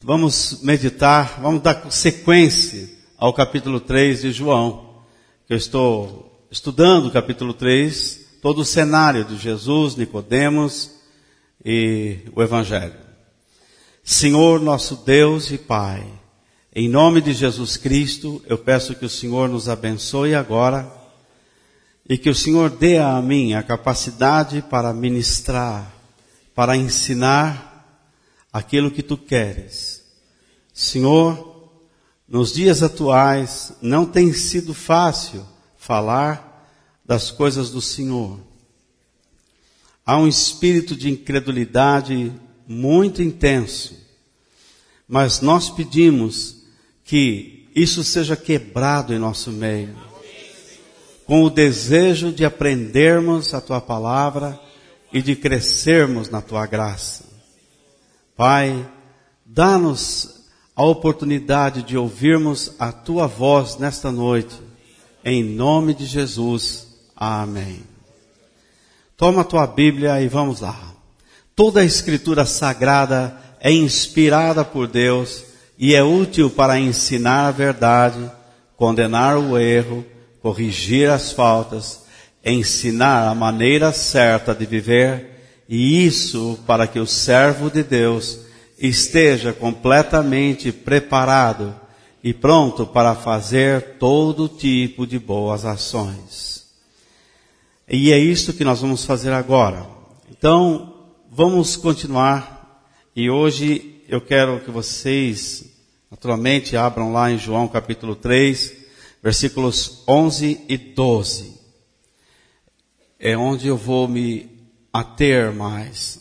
vamos meditar, vamos dar sequência ao capítulo 3 de João. Eu estou estudando o capítulo 3, todo o cenário de Jesus, Nicodemos e o Evangelho. Senhor, nosso Deus e Pai, em nome de Jesus Cristo, eu peço que o Senhor nos abençoe agora e que o Senhor dê a mim a capacidade para ministrar, para ensinar aquilo que Tu queres. Senhor, nos dias atuais não tem sido fácil falar das coisas do Senhor. Há um espírito de incredulidade muito intenso, mas nós pedimos que isso seja quebrado em nosso meio, com o desejo de aprendermos a Tua palavra e de crescermos na Tua graça. Pai, dá-nos a oportunidade de ouvirmos a Tua voz nesta noite, em nome de Jesus. Amém. Toma a tua Bíblia e vamos lá. Toda a Escritura Sagrada é inspirada por Deus e é útil para ensinar a verdade, condenar o erro, corrigir as faltas, ensinar a maneira certa de viver, e isso para que o servo de Deus esteja completamente preparado e pronto para fazer todo tipo de boas ações. E é isso que nós vamos fazer agora. Então, vamos continuar. E hoje eu quero que vocês, naturalmente, abram lá em João capítulo 3, versículos 11 e 12. É onde eu vou me ater mais.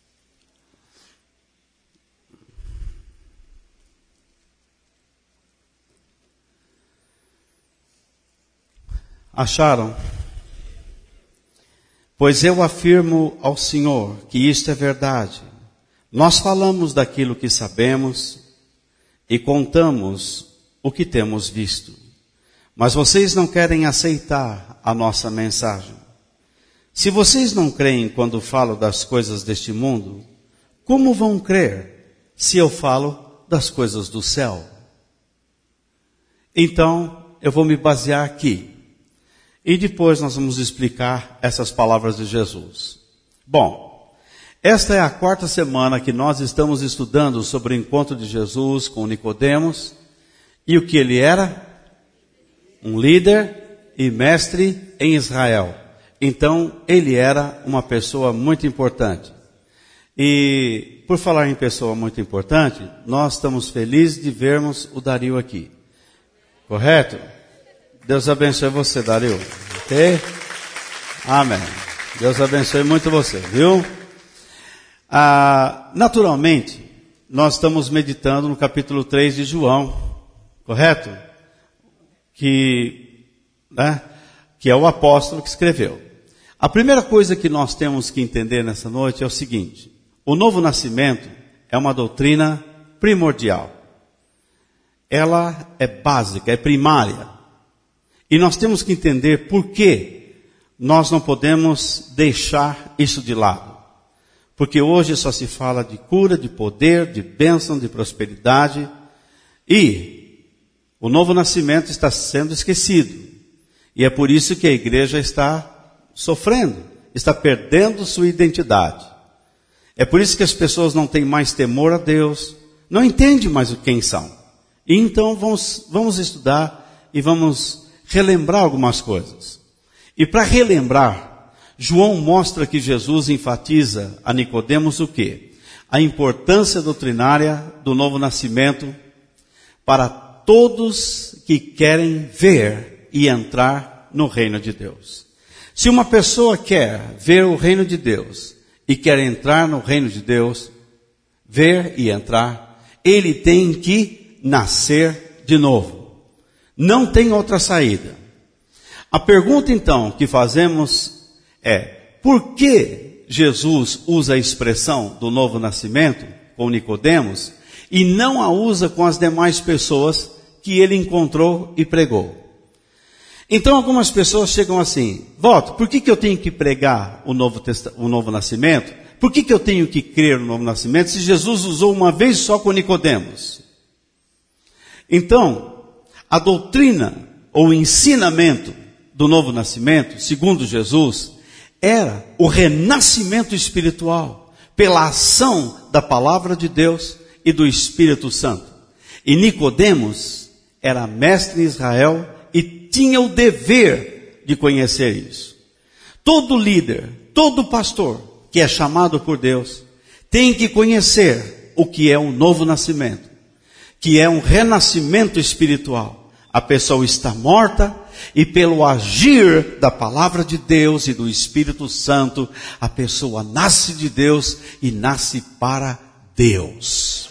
Acharam? Pois eu afirmo ao Senhor que isto é verdade. Nós falamos daquilo que sabemos e contamos o que temos visto. Mas vocês não querem aceitar a nossa mensagem. Se vocês não creem quando falo das coisas deste mundo, como vão crer se eu falo das coisas do céu? Então, eu vou me basear aqui. E depois nós vamos explicar essas palavras de Jesus. Bom, esta é a 4ª semana que nós estamos estudando sobre o encontro de Jesus com Nicodemos e o que ele era? Um líder e mestre em Israel. Então, ele era uma pessoa muito importante. E, por falar em pessoa muito importante, nós estamos felizes de vermos o Dario aqui. Correto? Deus abençoe você, Dario. Ok? Amém. Deus abençoe muito você, viu? Naturalmente, nós estamos meditando no capítulo 3 de João. Correto? Que é o apóstolo que escreveu. A primeira coisa que nós temos que entender nessa noite é o seguinte: o novo nascimento é uma doutrina primordial. Ela é básica, é primária. E nós temos que entender por que nós não podemos deixar isso de lado. Porque hoje só se fala de cura, de poder, de bênção, de prosperidade. E o novo nascimento está sendo esquecido. E é por isso que a igreja está sofrendo, está perdendo sua identidade. É por isso que as pessoas não têm mais temor a Deus, não entendem mais quem são. E então vamos estudar e vamos relembrar algumas coisas. E para relembrar, João mostra que Jesus enfatiza a Nicodemos o quê? A importância doutrinária do novo nascimento para todos que querem ver e entrar no reino de Deus. Se uma pessoa quer ver o reino de Deus e quer entrar no reino de Deus, ver e entrar, ele tem que nascer de novo. Não tem outra saída. A pergunta então que fazemos é: por que Jesus usa a expressão do novo nascimento com Nicodemos e não a usa com as demais pessoas que ele encontrou e pregou? Então algumas pessoas chegam assim: Voto, por que eu tenho que pregar o novo nascimento? Por que eu tenho que crer no novo nascimento se Jesus usou uma vez só com Nicodemos? Então, a doutrina ou o ensinamento do novo nascimento, segundo Jesus, era o renascimento espiritual pela ação da palavra de Deus e do Espírito Santo. E Nicodemos era mestre em Israel e tinha o dever de conhecer isso. Todo líder, todo pastor que é chamado por Deus tem que conhecer o que é um novo nascimento, que é um renascimento espiritual. A pessoa está morta e pelo agir da palavra de Deus e do Espírito Santo, a pessoa nasce de Deus e nasce para Deus.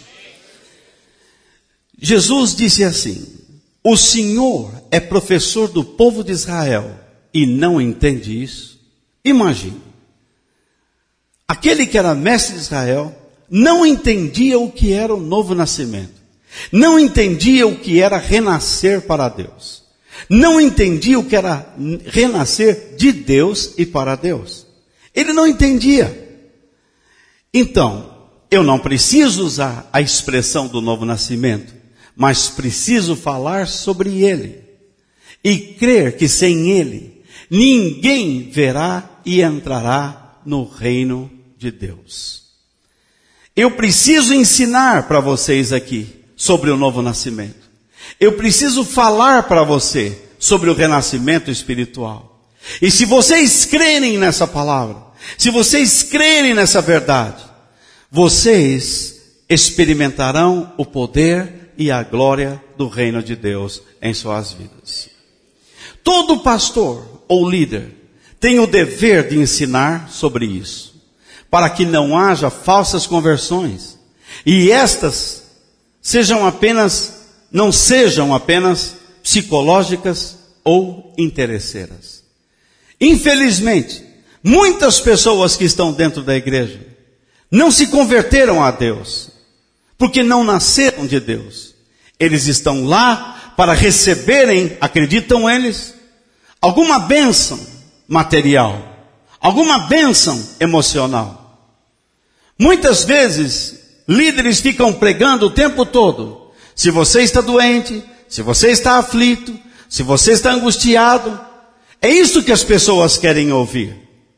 Jesus disse assim: o Senhor é professor do povo de Israel e não entende isso? Imagine. Aquele que era mestre de Israel não entendia o que era o novo nascimento. Não entendia o que era renascer para Deus. Não entendia o que era renascer de Deus e para Deus. Ele não entendia. Então, eu não preciso usar a expressão do novo nascimento, mas preciso falar sobre ele. E crer que sem ele, ninguém verá e entrará no reino de Deus. Eu preciso ensinar para vocês aqui sobre o novo nascimento. Eu preciso falar para você sobre o renascimento espiritual. E se vocês crerem nessa palavra, se vocês crerem nessa verdade, vocês experimentarão o poder e a glória do reino de Deus em suas vidas. Todo pastor ou líder tem o dever de ensinar sobre isso, para que não haja falsas conversões, e estas não sejam apenas psicológicas ou interesseiras. Infelizmente, muitas pessoas que estão dentro da igreja não se converteram a Deus, porque não nasceram de Deus. Eles estão lá para receberem, acreditam eles, alguma bênção material, alguma bênção emocional. Muitas vezes, líderes ficam pregando o tempo todo: se você está doente, se você está aflito, se você está angustiado. É isso que as pessoas querem ouvir.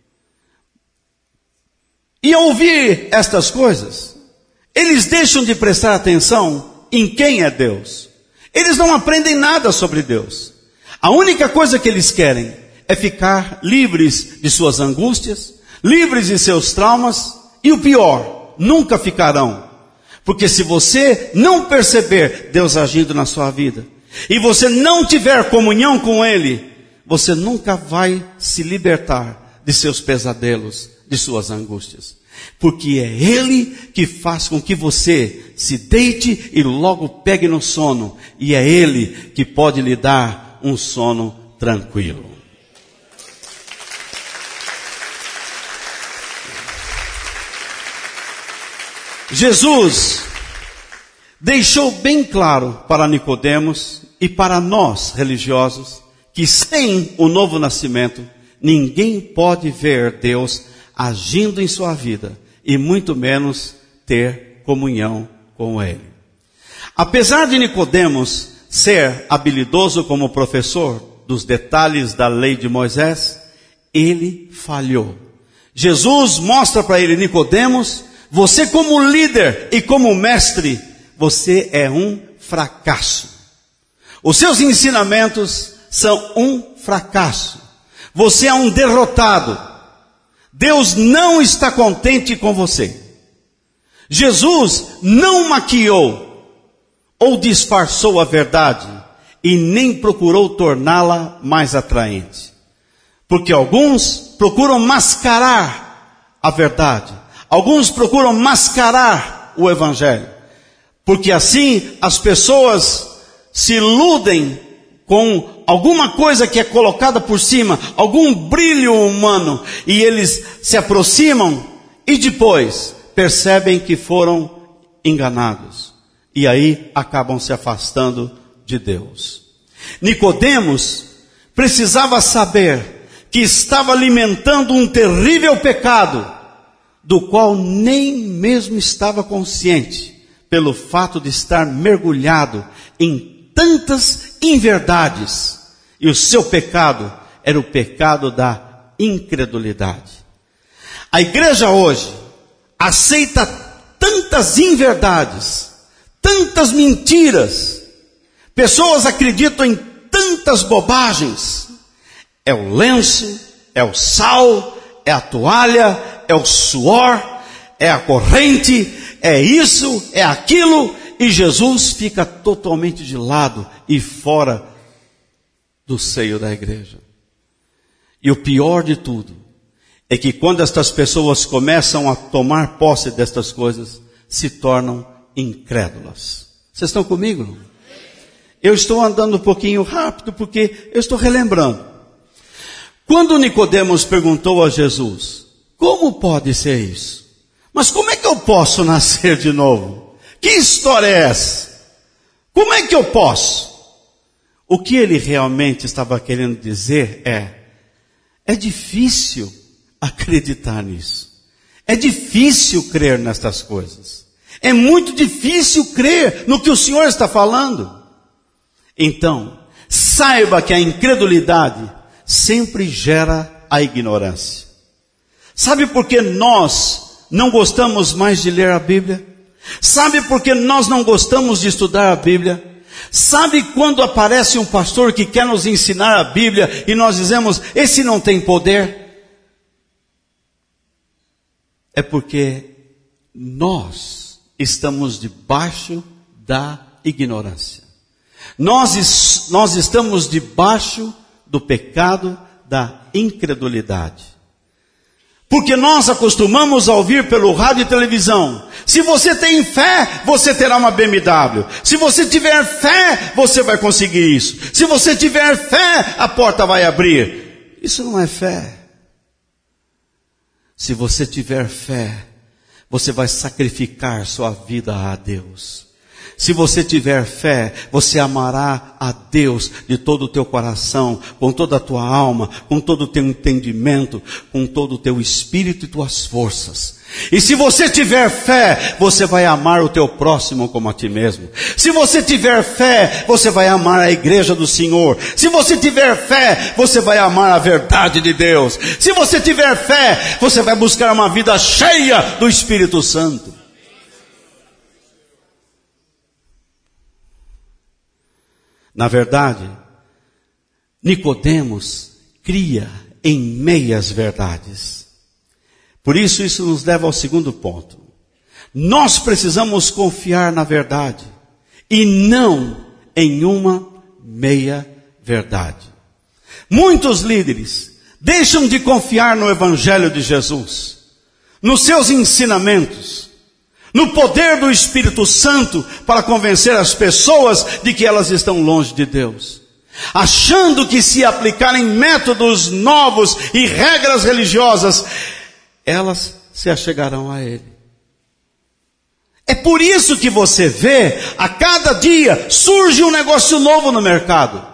E ao ouvir estas coisas, eles deixam de prestar atenção em quem é Deus. Eles não aprendem nada sobre Deus. A única coisa que eles querem é ficar livres de suas angústias, livres de seus traumas, e o pior, nunca ficarão. Porque se você não perceber Deus agindo na sua vida, e você não tiver comunhão com Ele, você nunca vai se libertar de seus pesadelos, de suas angústias. Porque é Ele que faz com que você se deite e logo pegue no sono. E é Ele que pode lhe dar um sono tranquilo. Jesus deixou bem claro para Nicodemos e para nós religiosos que sem o novo nascimento ninguém pode ver Deus agindo em sua vida e muito menos ter comunhão com Ele. Apesar de Nicodemos ser habilidoso como professor dos detalhes da lei de Moisés, ele falhou. Jesus mostra para ele: Nicodemos, você como líder e como mestre, você é um fracasso. Os seus ensinamentos são um fracasso. Você é um derrotado. Deus não está contente com você. Jesus não maquiou ou disfarçou a verdade e nem procurou torná-la mais atraente. Porque alguns procuram mascarar a verdade. Alguns procuram mascarar o evangelho. Porque assim as pessoas se iludem com alguma coisa que é colocada por cima, algum brilho humano, e eles se aproximam e depois percebem que foram enganados. E aí acabam se afastando de Deus. Nicodemos precisava saber que estava alimentando um terrível pecado do qual nem mesmo estava consciente, pelo fato de estar mergulhado em tantas inverdades. E o seu pecado era o pecado da incredulidade. A igreja hoje aceita tantas inverdades, tantas mentiras. Pessoas acreditam em tantas bobagens. É o lenço, é o sal, é a toalha, é o suor, é a corrente, é isso, é aquilo, e Jesus fica totalmente de lado e fora do seio da igreja. E o pior de tudo é que quando estas pessoas começam a tomar posse destas coisas, se tornam incrédulas. Vocês estão comigo? Eu estou andando um pouquinho rápido porque eu estou relembrando. Quando Nicodemos perguntou a Jesus, como pode ser isso? Mas como é que eu posso nascer de novo? Que história é essa? Como é que eu posso? O que ele realmente estava querendo dizer é difícil acreditar nisso. É difícil crer nestas coisas. É muito difícil crer no que o Senhor está falando. Então, saiba que a incredulidade sempre gera a ignorância. Sabe por que nós não gostamos mais de ler a Bíblia? Sabe por que nós não gostamos de estudar a Bíblia? Sabe quando aparece um pastor que quer nos ensinar a Bíblia e nós dizemos, esse não tem poder? É porque nós estamos debaixo da ignorância. Nós estamos debaixo do pecado da incredulidade. Porque nós acostumamos a ouvir pelo rádio e televisão. Se você tem fé, você terá uma BMW. Se você tiver fé, você vai conseguir isso. Se você tiver fé, a porta vai abrir. Isso não é fé. Se você tiver fé, você vai sacrificar sua vida a Deus. Se você tiver fé, você amará a Deus de todo o teu coração, com toda a tua alma, com todo o teu entendimento, com todo o teu espírito e tuas forças. E se você tiver fé, você vai amar o teu próximo como a ti mesmo. Se você tiver fé, você vai amar a igreja do Senhor. Se você tiver fé, você vai amar a verdade de Deus. Se você tiver fé, você vai buscar uma vida cheia do Espírito Santo. Na verdade, Nicodemos cria em meias verdades. Por isso nos leva ao segundo ponto. Nós precisamos confiar na verdade e não em uma meia verdade. Muitos líderes deixam de confiar no Evangelho de Jesus, nos seus ensinamentos, no poder do Espírito Santo para convencer as pessoas de que elas estão longe de Deus. Achando que se aplicarem métodos novos e regras religiosas, elas se achegarão a Ele. É por isso que você vê, a cada dia surge um negócio novo no mercado.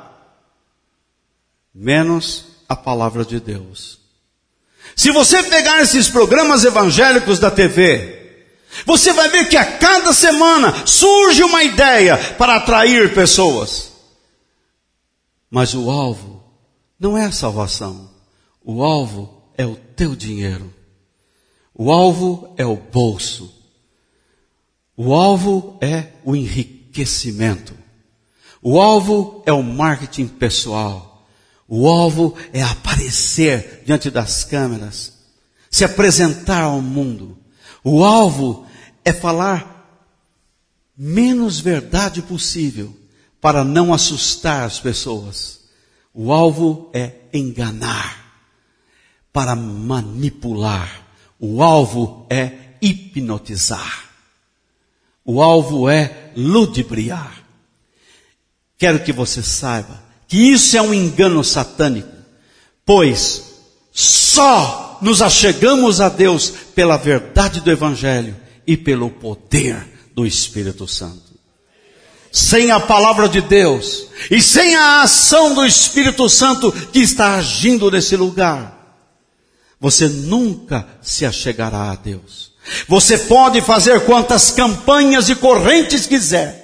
Menos a palavra de Deus. Se você pegar esses programas evangélicos da TV, você vai ver que a cada semana surge uma ideia para atrair pessoas. Mas o alvo não é a salvação. O alvo é o teu dinheiro. O alvo é o bolso. O alvo é o enriquecimento. O alvo é o marketing pessoal. O alvo é aparecer diante das câmeras, se apresentar ao mundo. O alvo é falar menos verdade possível para não assustar as pessoas. O alvo é enganar, para manipular. O alvo é hipnotizar. O alvo é ludibriar. Quero que você saiba que isso é um engano satânico, pois só nos achegamos a Deus pela verdade do Evangelho e pelo poder do Espírito Santo. Sem a palavra de Deus e sem a ação do Espírito Santo que está agindo nesse lugar, você nunca se achegará a Deus. Você pode fazer quantas campanhas e correntes quiser.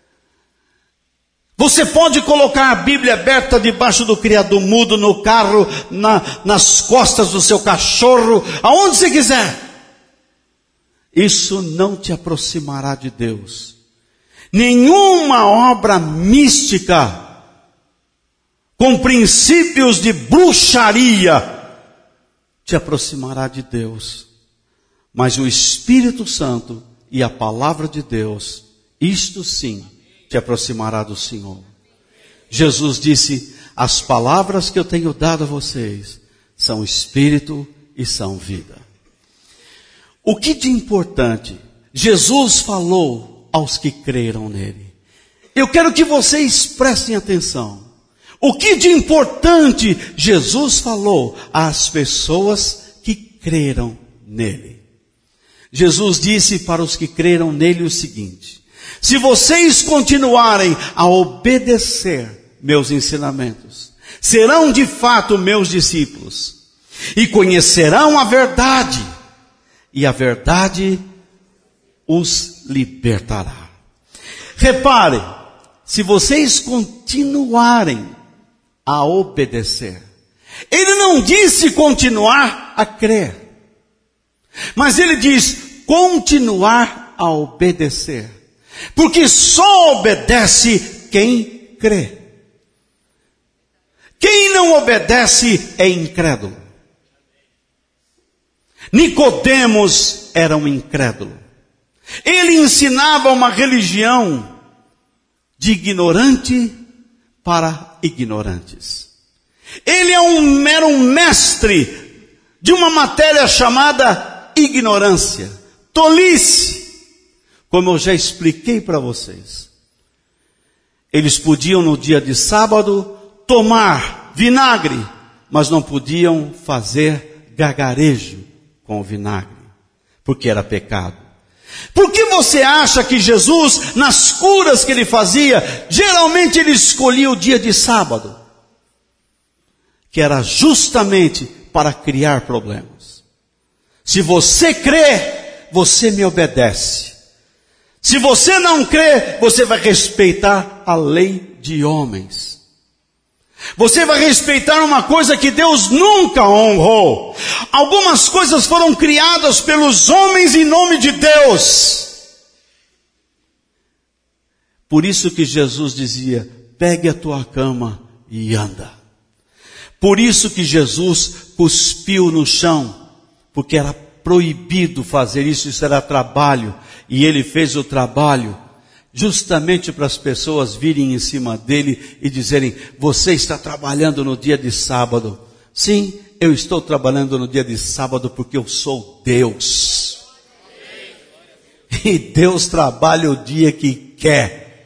Você pode colocar a Bíblia aberta debaixo do criado mudo, no carro, nas costas do seu cachorro, aonde você quiser. Isso não te aproximará de Deus. Nenhuma obra mística, com princípios de bruxaria, te aproximará de Deus. Mas o Espírito Santo e a palavra de Deus, isto sim, te aproximará do Senhor. Jesus disse, as palavras que eu tenho dado a vocês são espírito e são vida. O que de importante Jesus falou aos que creram nele? Eu quero que vocês prestem atenção. O que de importante Jesus falou às pessoas que creram nele? Jesus disse para os que creram nele o seguinte: se vocês continuarem a obedecer meus ensinamentos, serão de fato meus discípulos, e conhecerão a verdade, e a verdade os libertará. Repare, se vocês continuarem a obedecer, ele não disse continuar a crer, mas ele diz continuar a obedecer, porque só obedece quem crê. Quem não obedece é incrédulo. Nicodemos era um incrédulo. Ele ensinava uma religião de ignorante para ignorantes. Ele era um mestre de uma matéria chamada ignorância, tolice, como eu já expliquei para vocês. Eles podiam no dia de sábado tomar vinagre, mas não podiam fazer gargarejo com o vinagre, porque era pecado. Por que você acha que Jesus, nas curas que ele fazia, geralmente ele escolhia o dia de sábado? Que era justamente para criar problemas. Se você crê, você me obedece. Se você não crê, você vai respeitar a lei de homens. Você vai respeitar uma coisa que Deus nunca honrou. Algumas coisas foram criadas pelos homens em nome de Deus. Por isso que Jesus dizia, pegue a tua cama e anda. Por isso que Jesus cuspiu no chão, porque era proibido fazer isso, isso era trabalho. E ele fez o trabalho justamente para as pessoas virem em cima dele e dizerem, você está trabalhando no dia de sábado. Sim, eu estou trabalhando no dia de sábado porque eu sou Deus. E Deus trabalha o dia que quer.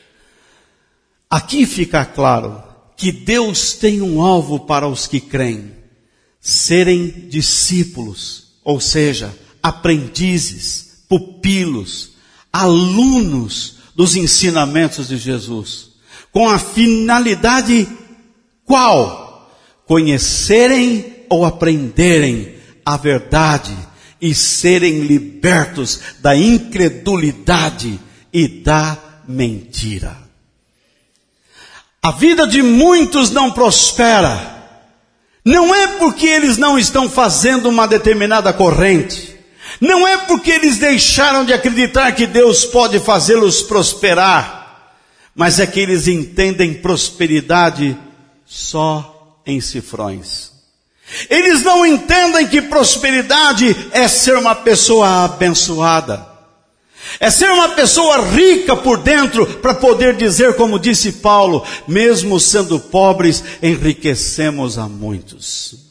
Aqui fica claro que Deus tem um alvo para os que creem. Serem discípulos, ou seja, aprendizes, pupilos, alunos dos ensinamentos de Jesus, com a finalidade qual? Conhecerem ou aprenderem a verdade e serem libertos da incredulidade e da mentira. A vida de muitos não prospera, não é porque eles não estão fazendo uma determinada corrente, não é porque eles deixaram de acreditar que Deus pode fazê-los prosperar, mas é que eles entendem prosperidade só em cifrões. Eles não entendem que prosperidade é ser uma pessoa abençoada, é ser uma pessoa rica por dentro, para poder dizer, como disse Paulo, mesmo sendo pobres, enriquecemos a muitos.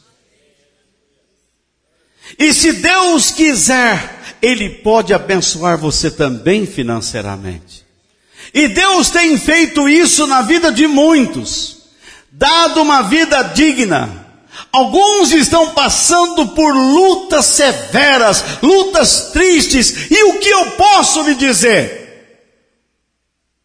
E se Deus quiser, Ele pode abençoar você também financeiramente. E Deus tem feito isso na vida de muitos, dado uma vida digna. Alguns estão passando por lutas severas, lutas tristes, e o que eu posso lhe dizer?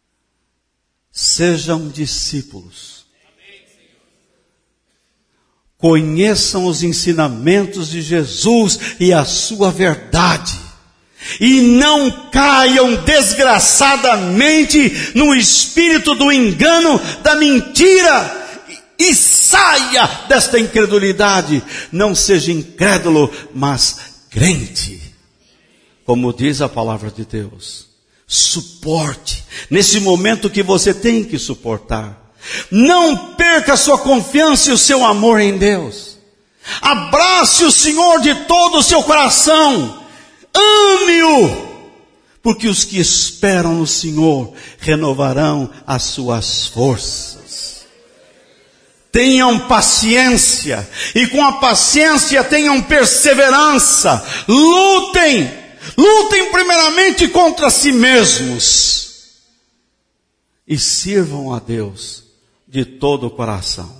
Sejam discípulos. conheçam os ensinamentos de Jesus e a sua verdade, e não caiam desgraçadamente no espírito do engano, da mentira, e saia desta incredulidade. Não seja incrédulo, mas crente, como diz a palavra de Deus. Suporte, nesse momento que você tem que suportar. Não perca a sua confiança e o seu amor em Deus. Abrace o Senhor de todo o seu coração. Ame-o, porque os que esperam no Senhor renovarão as suas forças. Tenham paciência, e com a paciência tenham perseverança. Lutem primeiramente contra si mesmos, e sirvam a Deus de todo o coração.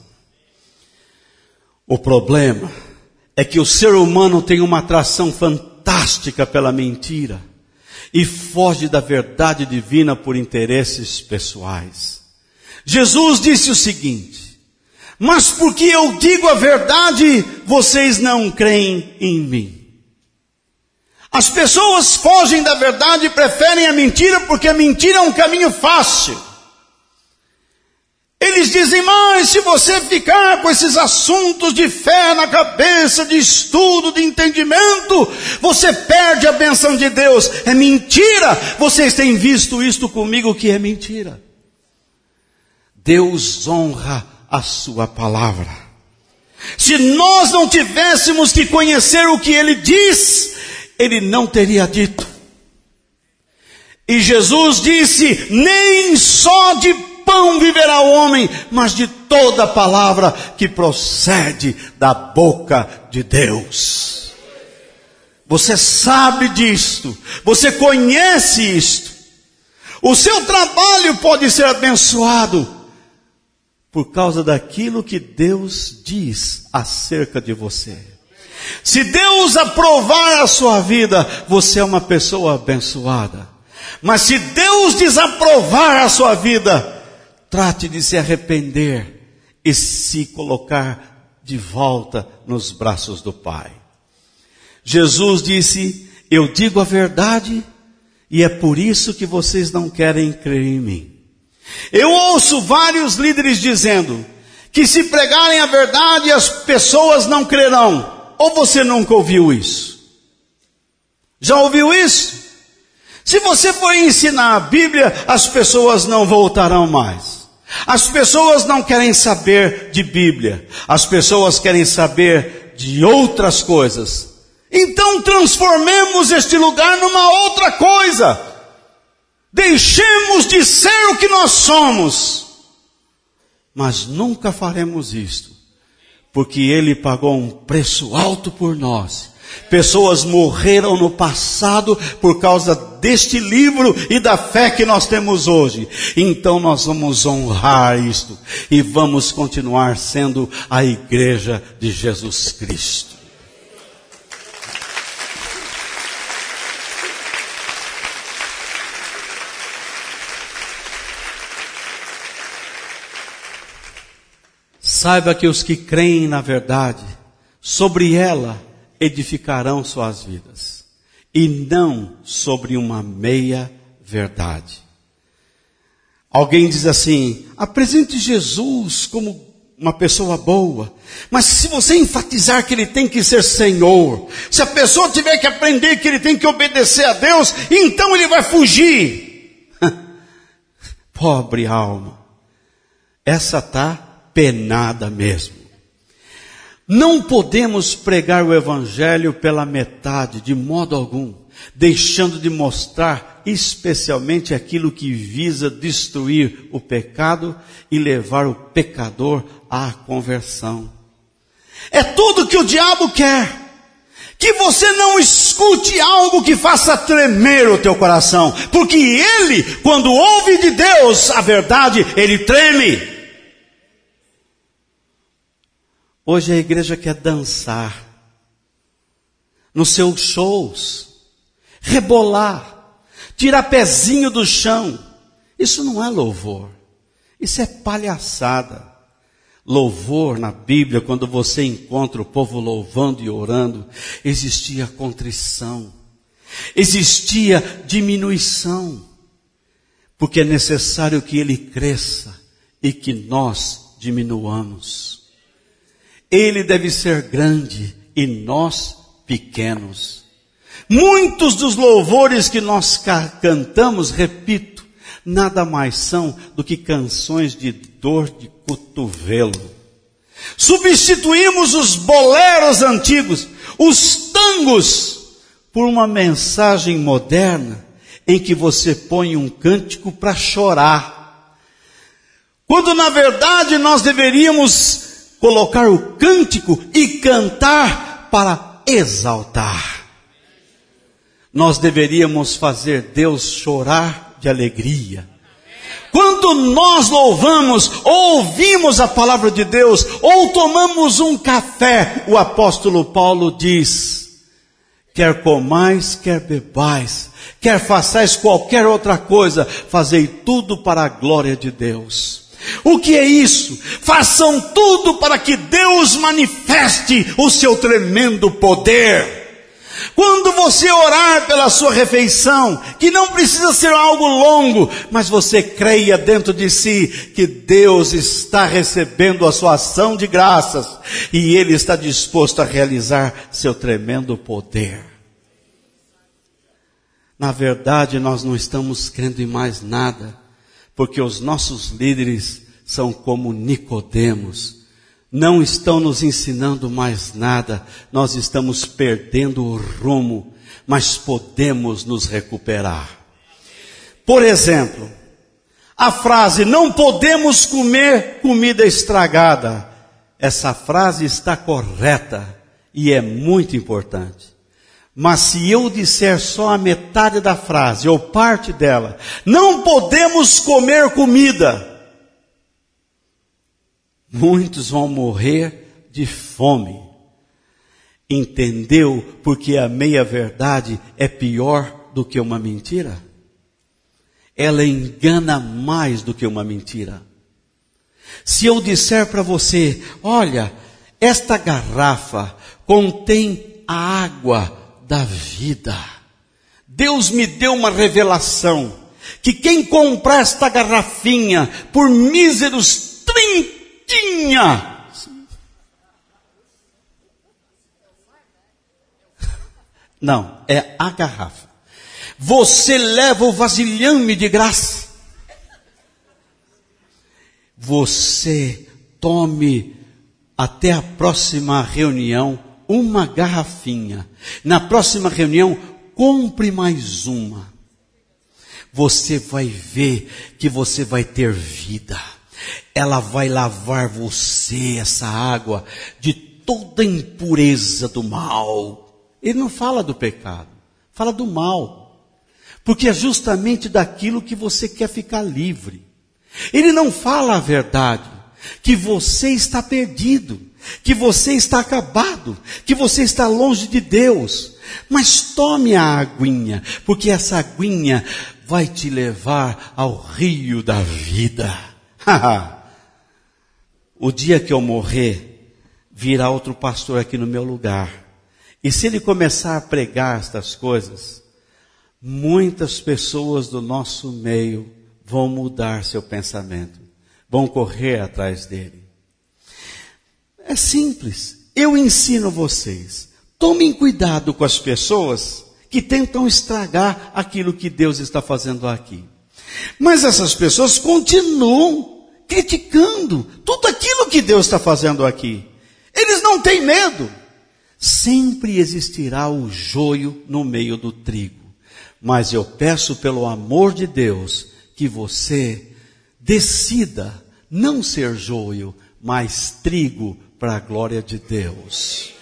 O problema é que o ser humano tem uma atração fantástica pela mentira, e foge da verdade divina por interesses pessoais. Jesus disse o seguinte: mas porque eu digo a verdade, vocês não creem em mim. As pessoas fogem da verdade e preferem a mentira, porque a mentira é um caminho fácil. Eles dizem: mas se você ficar com esses assuntos de fé na cabeça, de estudo, de entendimento, você perde a bênção de Deus. É mentira. Vocês têm visto isto comigo, que é mentira. Deus honra a sua palavra. Se nós não tivéssemos que conhecer o que Ele diz, Ele não teria dito. E Jesus disse: nem só de pão viverá o homem, mas de toda palavra que procede da boca de Deus. Você sabe disto, você conhece isto. O seu trabalho pode ser abençoado por causa daquilo que Deus diz acerca de você. Se Deus aprovar a sua vida, você é uma pessoa abençoada. Mas se Deus desaprovar a sua vida, trate de se arrepender e se colocar de volta nos braços do Pai. Jesus disse: eu digo a verdade, e é por isso que vocês não querem crer em mim. Eu ouço vários líderes dizendo que se pregarem a verdade, as pessoas não crerão. Ou você nunca ouviu isso? Já ouviu isso? Se você for ensinar a Bíblia, as pessoas não voltarão mais. As pessoas não querem saber de Bíblia. As pessoas querem saber de outras coisas. Então transformemos este lugar numa outra coisa. Deixemos de ser o que nós somos. Mas nunca faremos isto, porque Ele pagou um preço alto por nós. Pessoas morreram no passado por causa deste livro e da fé que nós temos hoje. Então nós vamos honrar isto e vamos continuar sendo a igreja de Jesus Cristo. Saiba que os que creem na verdade, sobre ela edificarão suas vidas, e não sobre uma meia verdade. Alguém diz assim: apresente Jesus como uma pessoa boa, mas se você enfatizar que Ele tem que ser Senhor, se a pessoa tiver que aprender que Ele tem que obedecer a Deus, então ele vai fugir. Pobre alma, essa está penada mesmo. Não podemos pregar o Evangelho pela metade, de modo algum, deixando de mostrar especialmente aquilo que visa destruir o pecado e levar o pecador à conversão. É tudo que o diabo quer. Que você não escute algo que faça tremer o teu coração, porque ele, quando ouve de Deus a verdade, ele treme. Hoje a igreja quer dançar nos seus shows, rebolar, tirar pezinho do chão. Isso não é louvor, isso é palhaçada. Louvor na Bíblia, quando você encontra o povo louvando e orando, existia contrição, existia diminuição, porque é necessário que ele cresça e que nós diminuamos. Ele deve ser grande e nós pequenos. Muitos dos louvores que nós cantamos, repito, nada mais são do que canções de dor de cotovelo. Substituímos os boleros antigos, os tangos, por uma mensagem moderna em que você põe um cântico para chorar. Quando na verdade nós deveríamos colocar o cântico e cantar para exaltar. Nós deveríamos fazer Deus chorar de alegria. Quando nós louvamos, ou ouvimos a palavra de Deus, ou tomamos um café, o apóstolo Paulo diz: quer comais, quer bebais, quer façais qualquer outra coisa, fazei tudo para a glória de Deus. O que é isso? Façam tudo para que Deus manifeste o seu tremendo poder. Quando você orar pela sua refeição, que não precisa ser algo longo, mas você creia dentro de si que Deus está recebendo a sua ação de graças e Ele está disposto a realizar seu tremendo poder. Na verdade, nós não estamos crendo em mais nada, porque os nossos líderes são como Nicodemos. Não estão nos ensinando mais nada, nós estamos perdendo o rumo, mas podemos nos recuperar. Por exemplo, a frase, não podemos comer comida estragada. Essa frase está correta e é muito importante. Mas se eu disser só a metade da frase, ou parte dela, não podemos comer comida, muitos vão morrer de fome. Entendeu? Porque a meia-verdade é pior do que uma mentira. Ela engana mais do que uma mentira. Se eu disser para você, olha, esta garrafa contém a água da vida. Deus me deu uma revelação, que quem comprar esta garrafinha por míseros 30, não, é a garrafa. Você leva o vasilhame de graça. Você tome até a próxima reunião uma garrafinha. Na próxima reunião, compre mais uma. Você vai ver que você vai ter vida. Ela vai lavar você, essa água, de toda impureza do mal. Ele não fala do pecado, fala do mal. Porque é justamente daquilo que você quer ficar livre. Ele não fala a verdade, que você está perdido, que você está acabado, que você está longe de Deus. Mas tome a aguinha, porque essa aguinha vai te levar ao rio da vida. O dia que eu morrer, virá outro pastor aqui no meu lugar. E se ele começar a pregar estas coisas, muitas pessoas do nosso meio vão mudar seu pensamento, vão correr atrás dele. É simples. Eu ensino vocês. Tomem cuidado com as pessoas que tentam estragar aquilo que Deus está fazendo aqui. Mas essas pessoas continuam criticando tudo aquilo que Deus está fazendo aqui. Eles não têm medo. Sempre existirá o joio no meio do trigo. Mas eu peço pelo amor de Deus que você decida não ser joio, mas trigo para a glória de Deus.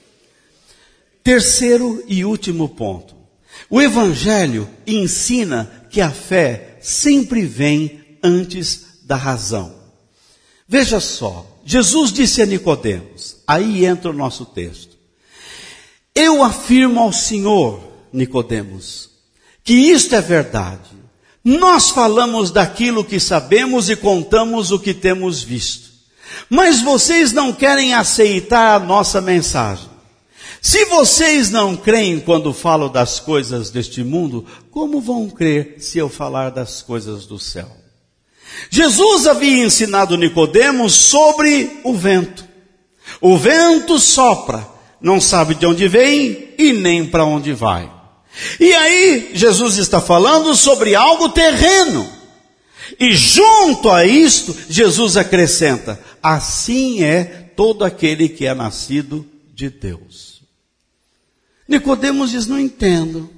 Terceiro e último ponto. O Evangelho ensina que a fé sempre vem antes da razão. Veja só, Jesus disse a Nicodemos, aí entra o nosso texto. Eu afirmo ao Senhor, Nicodemos, que isto é verdade. Nós falamos daquilo que sabemos e contamos o que temos visto. Mas vocês não querem aceitar a nossa mensagem. Se vocês não creem quando falo das coisas deste mundo, como vão crer se eu falar das coisas do céu? Jesus havia ensinado Nicodemos sobre o vento. O vento sopra, não sabe de onde vem e nem para onde vai. E aí Jesus está falando sobre algo terreno. E junto a isto, Jesus acrescenta: assim é todo aquele que é nascido de Deus. Nicodemos diz: não entendo.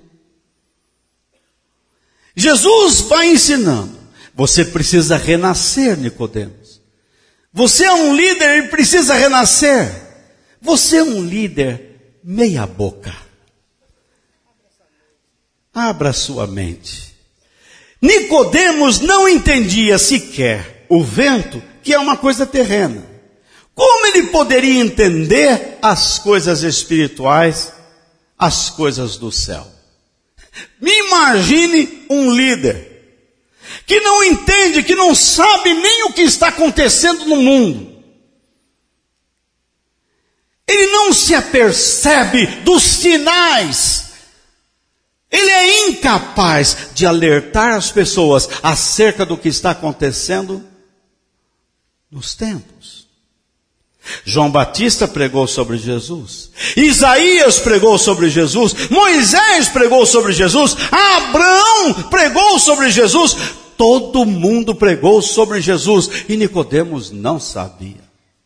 Jesus vai ensinando. Você precisa renascer, Nicodemos. Você é um líder e precisa renascer. Você é um líder meia boca. Abra sua mente. Nicodemos não entendia sequer o vento, que é uma coisa terrena. Como ele poderia entender as coisas espirituais, as coisas do céu? Me imagine um líder que não entende, que não sabe nem o que está acontecendo no mundo. Ele não se apercebe dos sinais. Ele é incapaz de alertar as pessoas acerca do que está acontecendo nos tempos. João Batista pregou sobre Jesus. Isaías pregou sobre Jesus. Moisés pregou sobre Jesus. Abraão pregou sobre Jesus. Todo mundo pregou sobre Jesus. E Nicodemos não sabia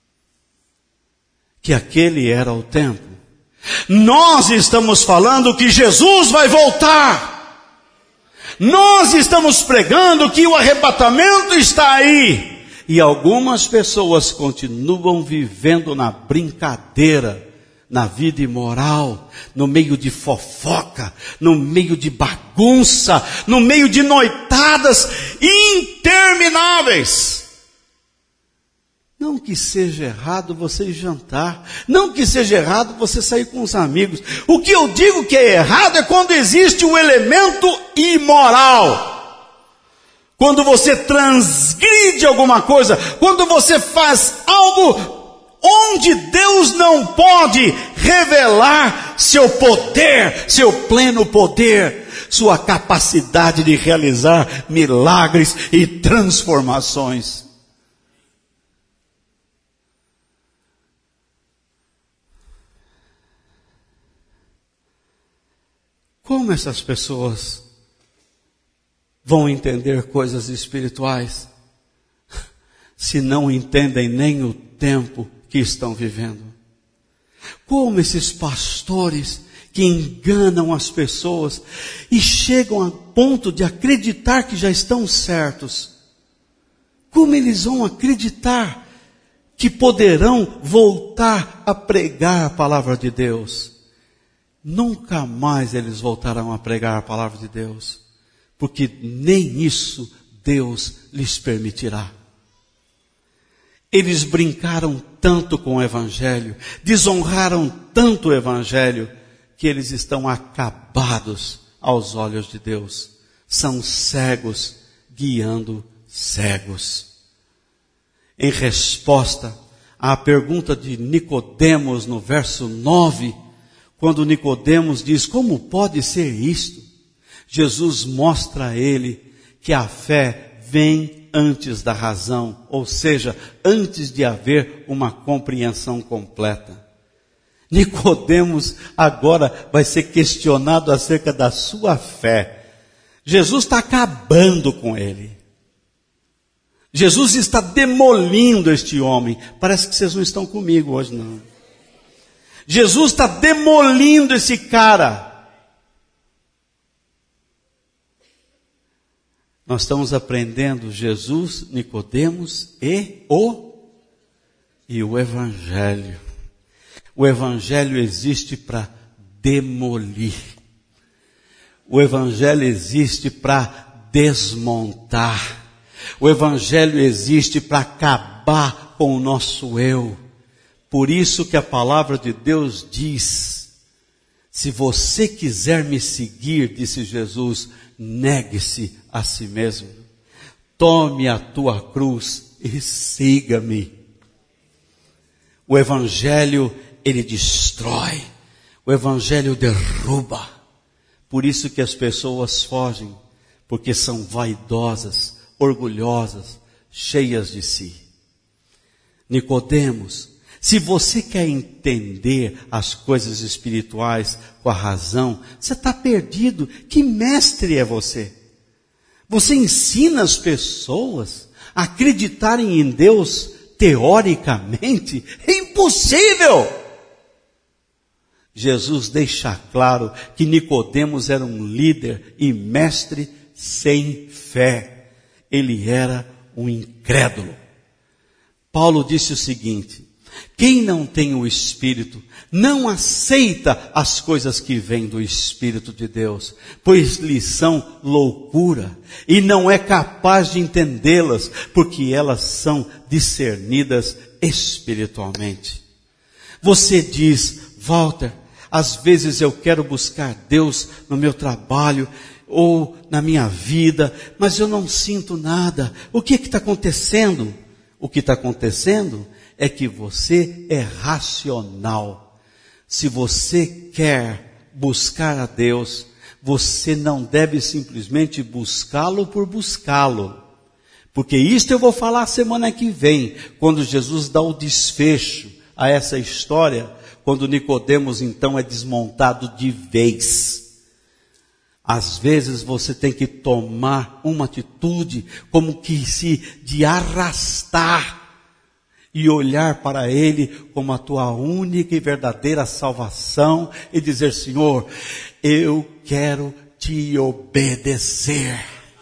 que aquele era o tempo. Nós estamos falando que Jesus vai voltar. Nós estamos pregando que o arrebatamento está aí. E algumas pessoas continuam vivendo na brincadeira, na vida imoral, no meio de fofoca, no meio de bagunça, no meio de noitadas intermináveis. Não que seja errado você jantar, não que seja errado você sair com os amigos. O que eu digo que é errado é quando existe um elemento imoral. Quando você transgride alguma coisa, quando você faz algo onde Deus não pode revelar seu poder, seu pleno poder, sua capacidade de realizar milagres e transformações. Como essas pessoas vão entender coisas espirituais se não entendem nem o tempo que estão vivendo? Como esses pastores que enganam as pessoas e chegam a ponto de acreditar que já estão certos, como eles vão acreditar que poderão voltar a pregar a palavra de Deus? Nunca mais eles voltarão a pregar a palavra de Deus, porque nem isso Deus lhes permitirá. Eles brincaram tanto com o Evangelho, desonraram tanto o Evangelho, que eles estão acabados aos olhos de Deus. São cegos guiando cegos. Em resposta à pergunta de Nicodemos no verso 9, quando Nicodemos diz: como pode ser isto? Jesus mostra a ele que a fé vem antes da razão, ou seja, antes de haver uma compreensão completa. Nicodemos agora vai ser questionado acerca da sua fé. Jesus está acabando com ele. Jesus está demolindo este homem. Parece que vocês não estão comigo hoje, não. Jesus está demolindo esse cara. Nós estamos aprendendo Jesus, Nicodemos e o Evangelho. O Evangelho existe para demolir. O Evangelho existe para desmontar. O Evangelho existe para acabar com o nosso eu. Por isso que a palavra de Deus diz: se você quiser me seguir, disse Jesus, negue-se a si mesmo. Tome a tua cruz e siga-me. O evangelho, ele destrói. O evangelho derruba. Por isso que as pessoas fogem, porque são vaidosas, orgulhosas, cheias de si. Nicodemos, se você quer entender as coisas espirituais com a razão, você está perdido. Que mestre é você? Você ensina as pessoas a acreditarem em Deus teoricamente? É impossível! Jesus deixa claro que Nicodemos era um líder e mestre sem fé. Ele era um incrédulo. Paulo disse o seguinte: quem não tem o Espírito não aceita as coisas que vêm do Espírito de Deus, pois lhes são loucura e não é capaz de entendê-las, porque elas são discernidas espiritualmente. Você diz: Walter, às vezes eu quero buscar Deus no meu trabalho ou na minha vida, mas eu não sinto nada. O que está acontecendo? O que está acontecendo é que você é racional. Se você quer buscar a Deus, você não deve simplesmente buscá-lo por buscá-lo. Porque isto eu vou falar semana que vem, quando Jesus dá o desfecho a essa história, quando Nicodemos então é desmontado de vez. Às vezes você tem que tomar uma atitude como que se de arrastar e olhar para Ele como a tua única e verdadeira salvação e dizer: Senhor, eu quero te obedecer.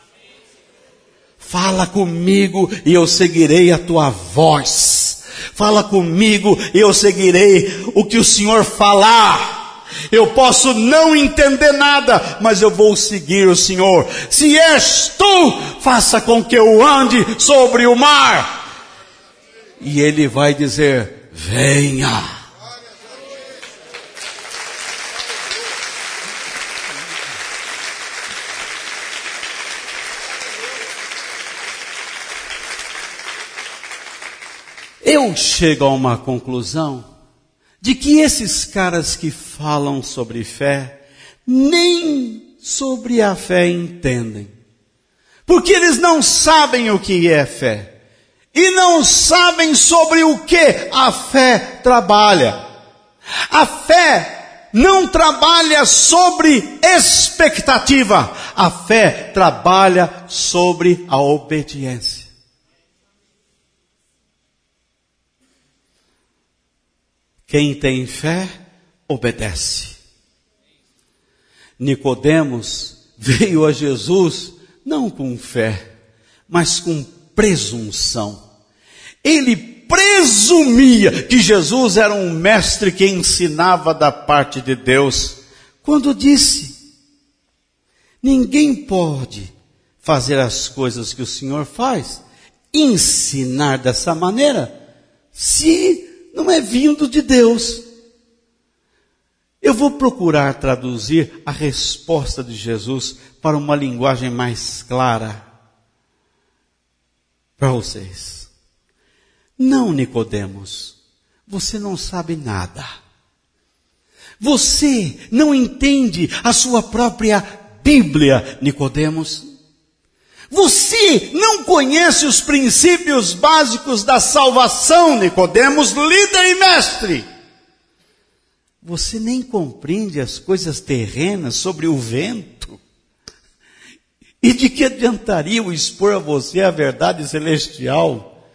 Fala comigo e eu seguirei a tua voz. Fala comigo e eu seguirei o que o Senhor falar. Eu posso não entender nada, mas eu vou seguir o Senhor. Se és tu, faça com que eu ande sobre o mar. E Ele vai dizer: venha. Eu chego a uma conclusão de que esses caras que falam sobre fé, nem sobre a fé entendem. Porque eles não sabem o que é fé. E não sabem sobre o que a fé trabalha. A fé não trabalha sobre expectativa. A fé trabalha sobre a obediência. Quem tem fé, obedece. Nicodemos veio a Jesus não com fé, mas com presunção. Ele presumia que Jesus era um mestre que ensinava da parte de Deus, quando disse: ninguém pode fazer as coisas que o Senhor faz, ensinar dessa maneira, se não é vindo de Deus. Eu vou procurar traduzir a resposta de Jesus para uma linguagem mais clara para vocês. Não, Nicodemos, você não sabe nada. Você não entende a sua própria Bíblia, Nicodemos. Você não conhece os princípios básicos da salvação, Nicodemos, líder e mestre. Você nem compreende as coisas terrenas sobre o vento. E de que adiantaria eu expor a você a verdade celestial?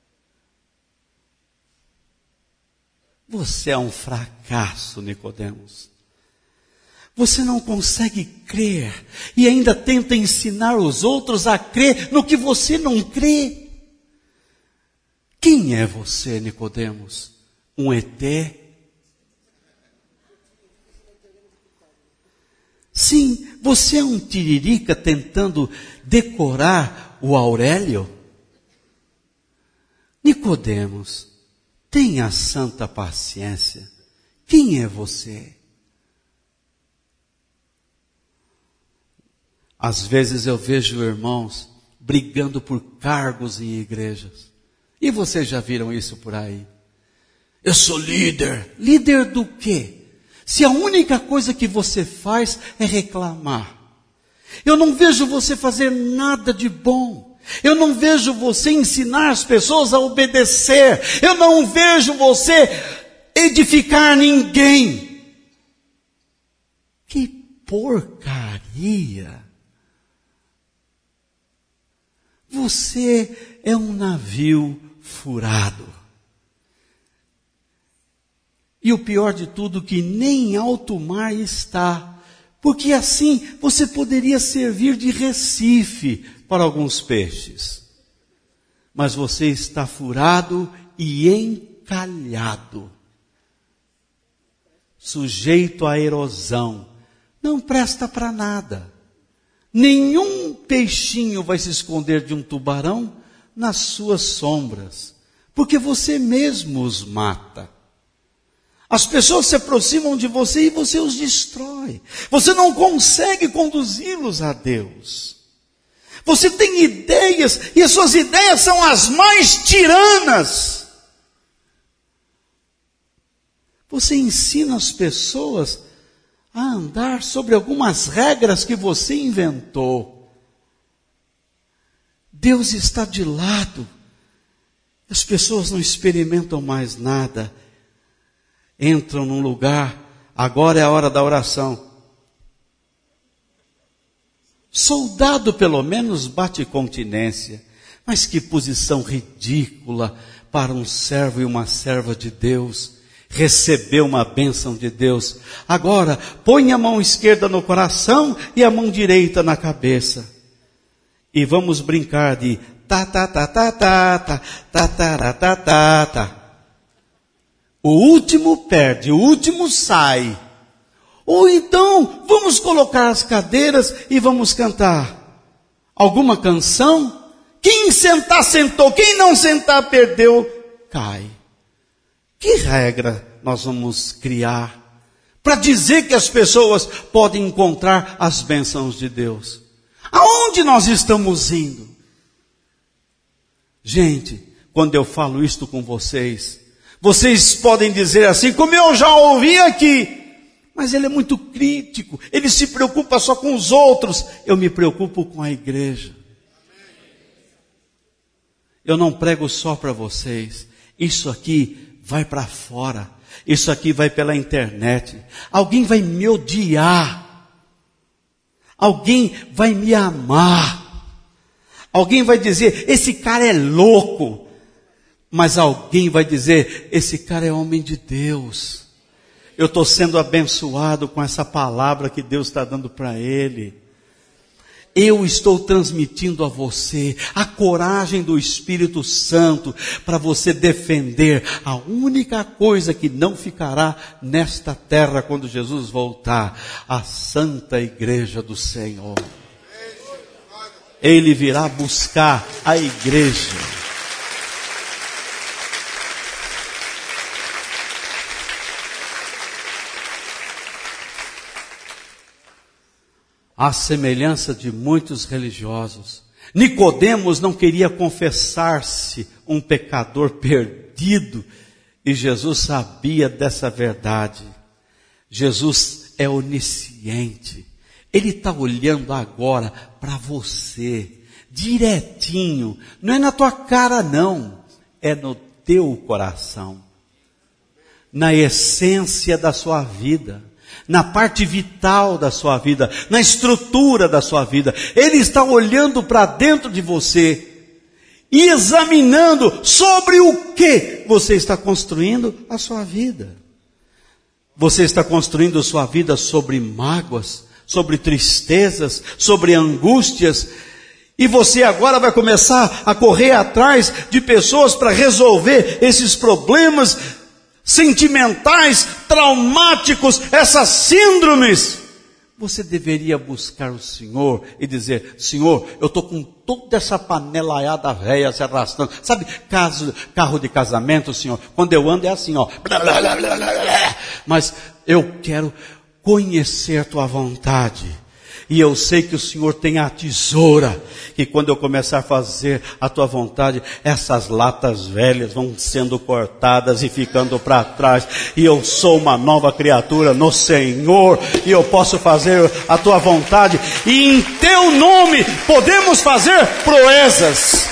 Você é um fracasso, Nicodemos. Você não consegue crer e ainda tenta ensinar os outros a crer no que você não crê. Quem é você, Nicodemos? Um ET? Sim, você é um tiririca tentando decorar o Aurélio? Nicodemos, tenha santa paciência. Quem é você? Às vezes eu vejo irmãos brigando por cargos em igrejas. E vocês já viram isso por aí? Eu sou líder. Líder do quê? Se a única coisa que você faz é reclamar. Eu não vejo você fazer nada de bom. Eu não vejo você ensinar as pessoas a obedecer. Eu não vejo você edificar ninguém. Que porcaria! Você é um navio furado. E o pior de tudo, que nem em alto mar está. Porque assim você poderia servir de recife para alguns peixes. Mas você está furado e encalhado. Sujeito à erosão. Não presta para nada. Nenhum peixinho vai se esconder de um tubarão nas suas sombras. Porque você mesmo os mata. As pessoas se aproximam de você e você os destrói. Você não consegue conduzi-los a Deus. Você tem ideias e as suas ideias são as mais tiranas. Você ensina as pessoas a andar sobre algumas regras que você inventou. Deus está de lado. As pessoas não experimentam mais nada. Entram num lugar, agora é a hora da oração. Soldado pelo menos bate continência, mas que posição ridícula para um servo e uma serva de Deus, receber uma bênção de Deus. Agora, põe a mão esquerda no coração e a mão direita na cabeça. E vamos brincar de ta ta ta ta ta ta ta ta ta ta ta. O último perde, o último sai. Ou então, vamos colocar as cadeiras e vamos cantar alguma canção. Quem sentar, sentou. Quem não sentar, perdeu, cai. Que regra nós vamos criar para dizer que as pessoas podem encontrar as bênçãos de Deus? Aonde nós estamos indo? Gente, quando eu falo isto com vocês, vocês podem dizer assim, como eu já ouvi aqui, mas ele é muito crítico, ele se preocupa só com os outros. Eu me preocupo com a igreja. Eu não prego só para vocês, isso aqui vai para fora, isso aqui vai pela internet. Alguém vai me odiar, alguém vai me amar, alguém vai dizer, esse cara é louco. Mas alguém vai dizer, esse cara é homem de Deus. Eu estou sendo abençoado com essa palavra que Deus está dando para ele. Eu estou transmitindo a você a coragem do Espírito Santo para você defender a única coisa que não ficará nesta terra quando Jesus voltar, a Santa Igreja do Senhor. Ele virá buscar a igreja. À semelhança de muitos religiosos, Nicodemos não queria confessar-se um pecador perdido, e Jesus sabia dessa verdade. Jesus é onisciente. Ele está olhando agora para você, direitinho. Não é na tua cara não, é no teu coração. Na essência da sua vida. Na parte vital da sua vida, na estrutura da sua vida. Ele está olhando para dentro de você e examinando sobre o que você está construindo a sua vida. Você está construindo a sua vida sobre mágoas, sobre tristezas, sobre angústias. E você agora vai começar a correr atrás de pessoas para resolver esses problemas sentimentais, traumáticos, essas síndromes. Você deveria buscar o Senhor e dizer, Senhor, eu estou com toda essa panelaiada velha se arrastando. Sabe, carro de casamento, Senhor, quando eu ando é assim, ó. Mas eu quero conhecer tua vontade. E eu sei que o Senhor tem a tesoura, que quando eu começar a fazer a tua vontade, essas latas velhas vão sendo cortadas e ficando para trás. E eu sou uma nova criatura no Senhor, e eu posso fazer a tua vontade. E em teu nome podemos fazer proezas.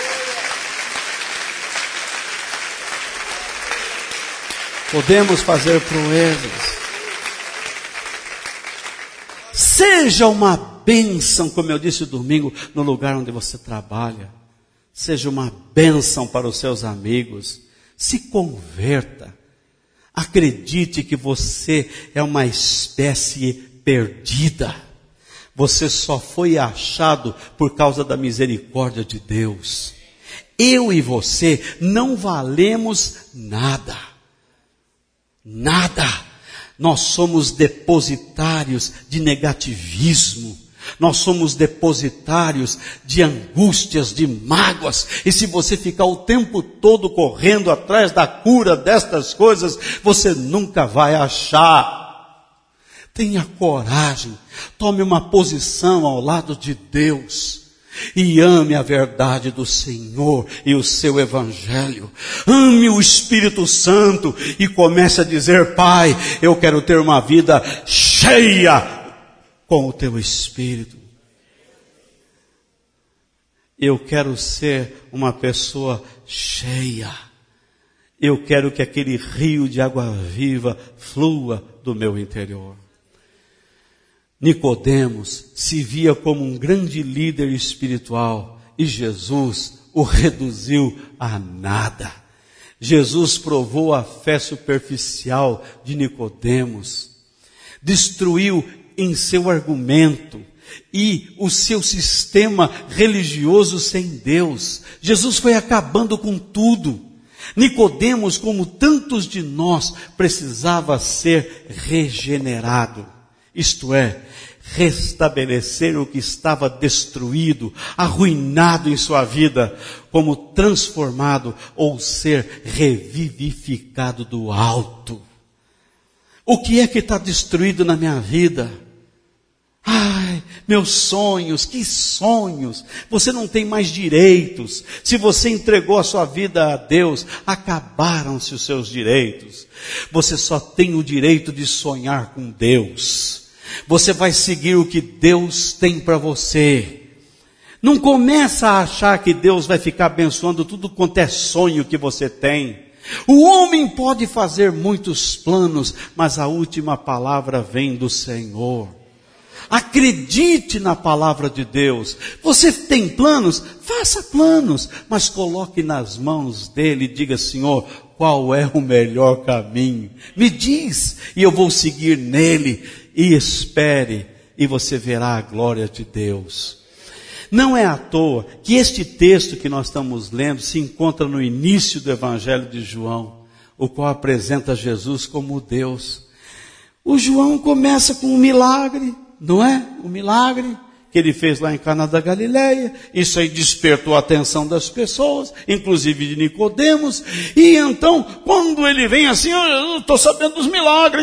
Podemos fazer proezas. Seja uma bênção, como eu disse domingo, no lugar onde você trabalha. Seja uma bênção para os seus amigos. Se converta. Acredite que você é uma espécie perdida. Você só foi achado por causa da misericórdia de Deus. Eu e você não valemos nada. Nada. Nós somos depositários de negativismo. Nós somos depositários de angústias, de mágoas. E se você ficar o tempo todo correndo atrás da cura destas coisas, você nunca vai achar. Tenha coragem. Tome uma posição ao lado de Deus. E ame a verdade do Senhor e o seu Evangelho. Ame o Espírito Santo e comece a dizer: Pai, eu quero ter uma vida cheia com o teu Espírito. Eu quero ser uma pessoa cheia. Eu quero que aquele rio de água viva flua do meu interior. Nicodemos se via como um grande líder espiritual e Jesus o reduziu a nada. Jesus provou a fé superficial de Nicodemos, destruiu em seu argumento e o seu sistema religioso sem Deus. Jesus foi acabando com tudo. Nicodemos, como tantos de nós, precisava ser regenerado. Isto é, restabelecer o que estava destruído, arruinado em sua vida, como transformado ou ser revivificado do alto. O que é que está destruído na minha vida? Ai, meus sonhos, que sonhos! Você não tem mais direitos. Se você entregou a sua vida a Deus, acabaram-se os seus direitos. Você só tem o direito de sonhar com Deus. Você vai seguir o que Deus tem para você. Não começa a achar que Deus vai ficar abençoando tudo quanto é sonho que você tem. O homem pode fazer muitos planos, mas a última palavra vem do Senhor. Acredite na palavra de Deus. Você tem planos? Faça planos, mas coloque nas mãos dele e diga: Senhor, qual é o melhor caminho? Me diz, e eu vou seguir nele. E espere, e você verá a glória de Deus. Não é à toa que este texto que nós estamos lendo se encontra no início do Evangelho de João, o qual apresenta Jesus como Deus. O João começa com um milagre, não é? Um milagre que ele fez lá em Caná da Galileia. Isso aí despertou a atenção das pessoas, inclusive de Nicodemos. E então, quando ele vem assim: eu estou sabendo dos milagres.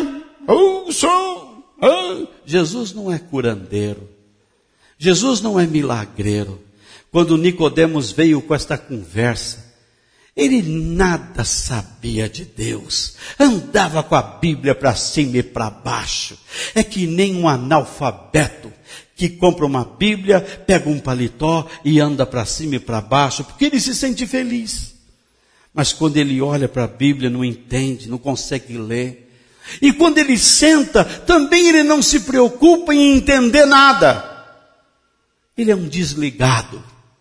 Jesus não é curandeiro. Jesus não é milagreiro. Quando Nicodemos veio com esta conversa, ele nada sabia de Deus. Andava com a Bíblia para cima e para baixo. É que nem um analfabeto que compra uma Bíblia, pega um paletó e anda para cima e para baixo, porque ele se sente feliz. Mas quando ele olha para a Bíblia, não entende, não consegue ler. E quando ele senta, também ele não se preocupa em entender nada. Ele é um desligado.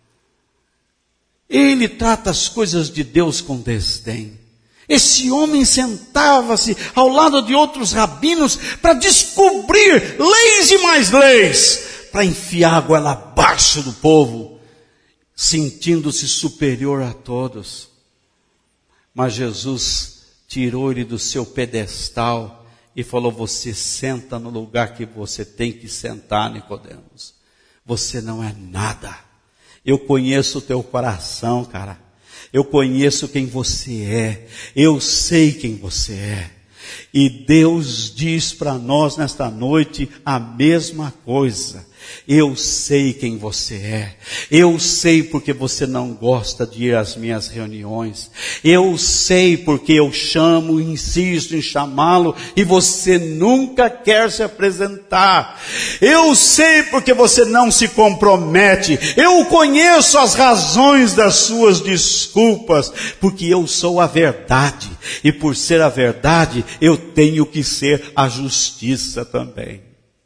Ele trata as coisas de Deus com desdém. Esse homem sentava-se ao lado de outros rabinos para descobrir leis e mais leis, para enfiar a goela abaixo do povo, sentindo-se superior a todos. Mas Jesus tirou ele do seu pedestal e falou: você senta no lugar que você tem que sentar, Nicodemos. Você não é nada. Eu conheço o teu coração, cara. Eu conheço quem você é. Eu sei quem você é. E Deus diz para nós nesta noite a mesma coisa. Eu sei quem você é. Eu sei porque você não gosta de ir às minhas reuniões. Eu sei porque eu chamo, insisto em chamá-lo e você nunca quer se apresentar. Eu sei porque você não se compromete. Eu conheço as razões das suas desculpas, porque eu sou a verdade. E por ser a verdade, eu tenho que ser a justiça também.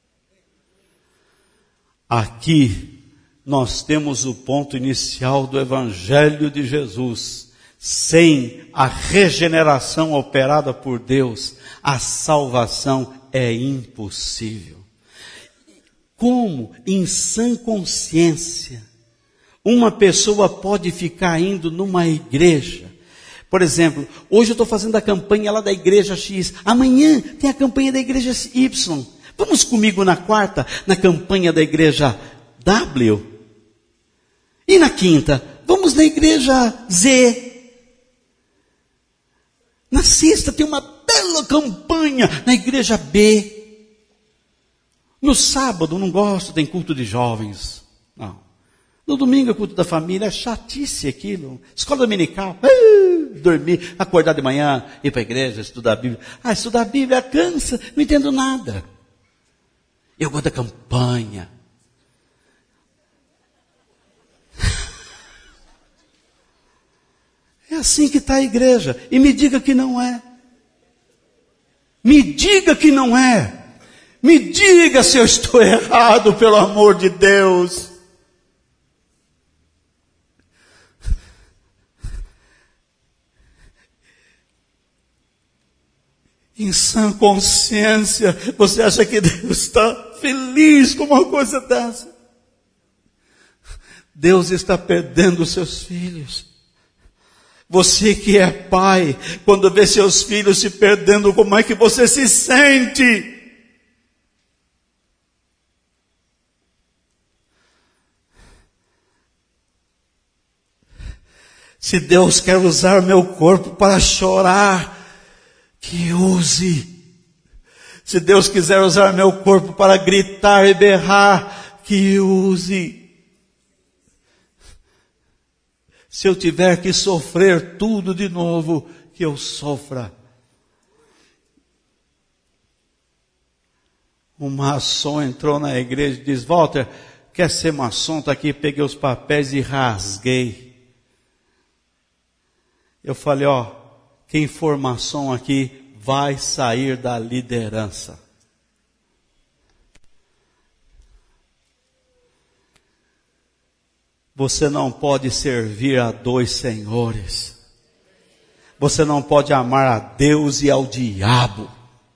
Aqui nós temos o ponto inicial do Evangelho de Jesus. Sem a regeneração operada por Deus, a salvação é impossível. Como, em sã consciência, uma pessoa pode ficar indo numa igreja? Por exemplo, hoje eu estou fazendo a campanha lá da igreja X. Amanhã tem a campanha da igreja Y. Vamos comigo na quarta, na campanha da igreja W. E na quinta, vamos na igreja Z. Na sexta tem uma bela campanha na igreja B. No sábado, não gosto, tem culto de jovens. Não. No domingo é culto da família, é chatice aquilo. Escola dominical, dormir, acordar de manhã, ir para a igreja, estudar a Bíblia. Estudar a Bíblia cansa, não entendo nada. Eu gosto da campanha. É assim que está a igreja. E me diga que não é. Me diga que não é. Me diga se eu estou errado, pelo amor de Deus. Em sã consciência, você acha que Deus está feliz com uma coisa dessa? Deus está perdendo os seus filhos. Você que é pai, quando vê seus filhos se perdendo, como é que você se sente? Se Deus quer usar meu corpo para chorar, que use. Se Deus quiser usar meu corpo para gritar e berrar, que use. Se eu tiver que sofrer tudo de novo, que eu sofra. Um maçom entrou na igreja e disse: Walter, quer ser maçom? Está aqui, peguei os papéis e rasguei. Eu falei, quem for maçom aqui vai sair da liderança. Você não pode servir a dois senhores. Você não pode amar a Deus e ao diabo.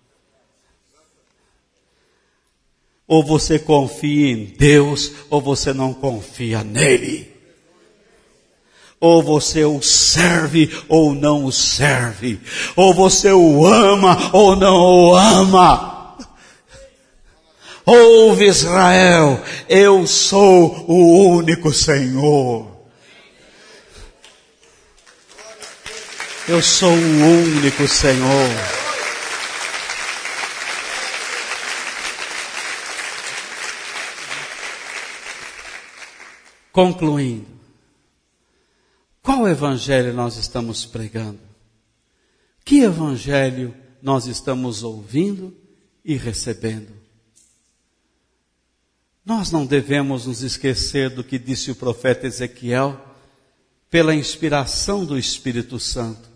Ou você confia em Deus, ou você não confia nele. Ou você o serve, ou não o serve. Ou você o ama, ou não o ama. Ouve Israel, eu sou o único Senhor. Eu sou o único Senhor. Concluindo. Qual evangelho nós estamos pregando? Que evangelho nós estamos ouvindo e recebendo? Nós não devemos nos esquecer do que disse o profeta Ezequiel, pela inspiração do Espírito Santo.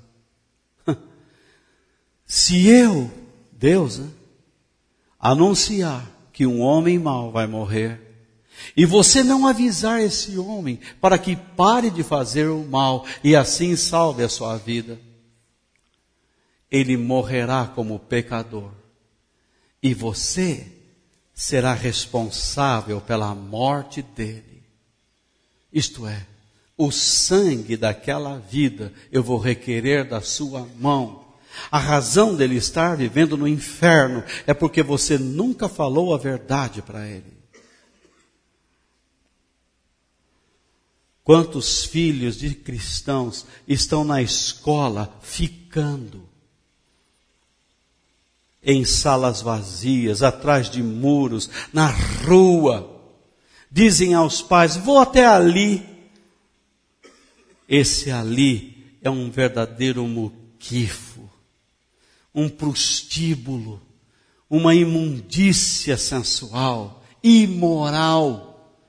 Se eu, Deus, anunciar que um homem mau vai morrer, e você não avisar esse homem para que pare de fazer o mal e assim salve a sua vida, ele morrerá como pecador. E você será responsável pela morte dele. Isto é, o sangue daquela vida eu vou requerer da sua mão. A razão dele estar vivendo no inferno é porque você nunca falou a verdade para ele. Quantos filhos de cristãos estão na escola ficando? em salas vazias, atrás de muros, na rua. Dizem aos pais, vou até ali. Esse ali é um verdadeiro muquifo, um prostíbulo, uma imundícia sensual, imoral.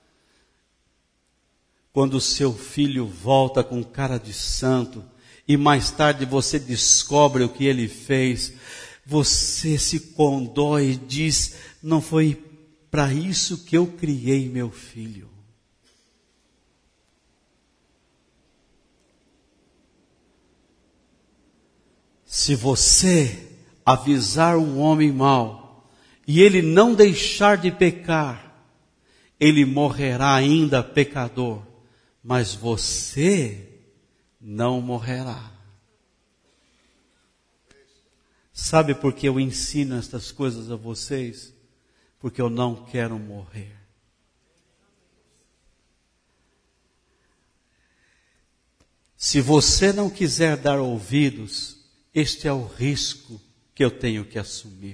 Quando seu filho volta com cara de santo e mais tarde você descobre o que ele fez, você se condói e diz, não foi para isso que eu criei meu filho. Se você avisar um homem mau e ele não deixar de pecar, ele morrerá ainda pecador, mas você não morrerá. Sabe por que eu ensino estas coisas a vocês? Porque eu não quero morrer. Se você não quiser dar ouvidos, este é o risco que eu tenho que assumir.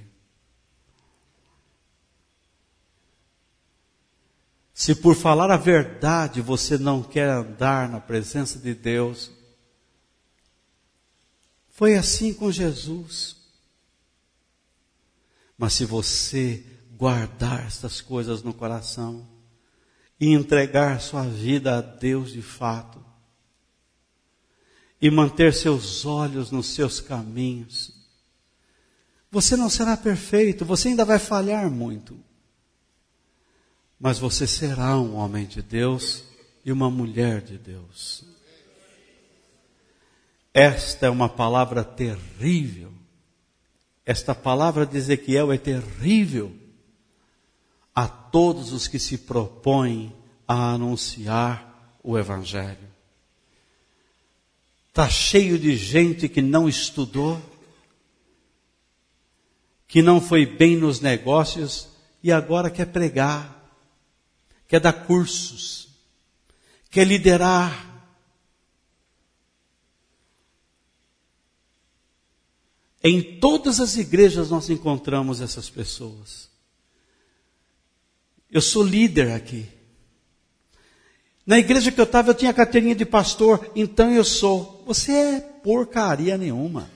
Se por falar a verdade você não quer andar na presença de Deus, foi assim com Jesus. Mas se você guardar estas coisas no coração e entregar sua vida a Deus de fato, e manter seus olhos nos seus caminhos, você não será perfeito, você ainda vai falhar muito. Mas você será um homem de Deus e uma mulher de Deus. Esta é uma palavra terrível. Esta palavra de Ezequiel é terrível a todos os que se propõem a anunciar o Evangelho. Está cheio de gente que não estudou, que não foi bem nos negócios e agora quer pregar, quer dar cursos, quer liderar. Em todas as igrejas nós encontramos essas pessoas. Eu sou líder aqui. Na igreja que eu estava, eu tinha carteirinha de pastor, então eu sou. Você é porcaria nenhuma.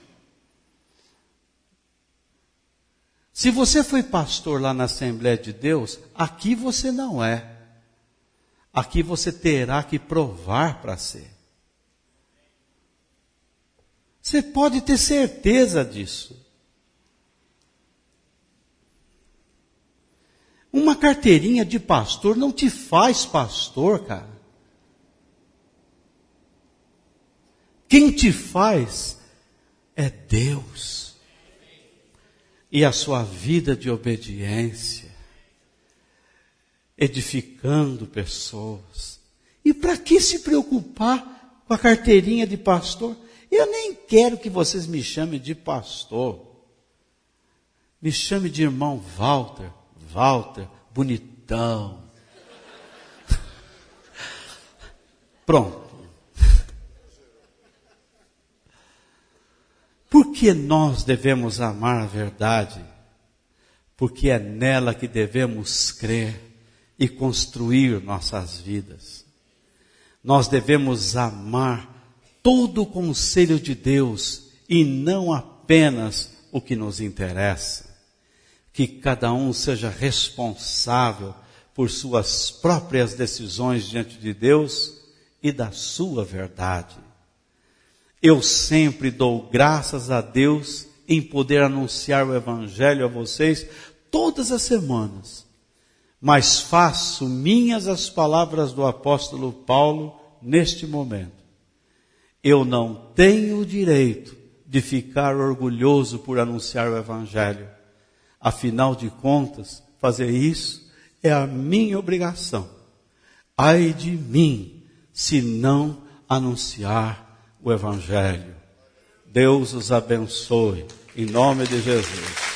Se você foi pastor lá na Assembleia de Deus, aqui você não é. Aqui você terá que provar para ser. Você pode ter certeza disso. Uma carteirinha de pastor não te faz pastor, cara. Quem te faz é Deus. E a sua vida de obediência, edificando pessoas. E para que se preocupar com a carteirinha de pastor? Eu nem quero que vocês me chamem de pastor. Me chame de irmão Walter. Walter, bonitão. Pronto. Por que nós devemos amar a verdade? Porque é nela que devemos crer e construir nossas vidas. Nós devemos amar todo o conselho de Deus e não apenas o que nos interessa. Que cada um seja responsável por suas próprias decisões diante de Deus e da sua verdade. Eu sempre dou graças a Deus em poder anunciar o Evangelho a vocês todas as semanas. Mas faço minhas as palavras do apóstolo Paulo neste momento. Eu não tenho o direito de ficar orgulhoso por anunciar o Evangelho. Afinal de contas, fazer isso é a minha obrigação. Ai de mim, se não anunciar o Evangelho. Deus os abençoe, em nome de Jesus.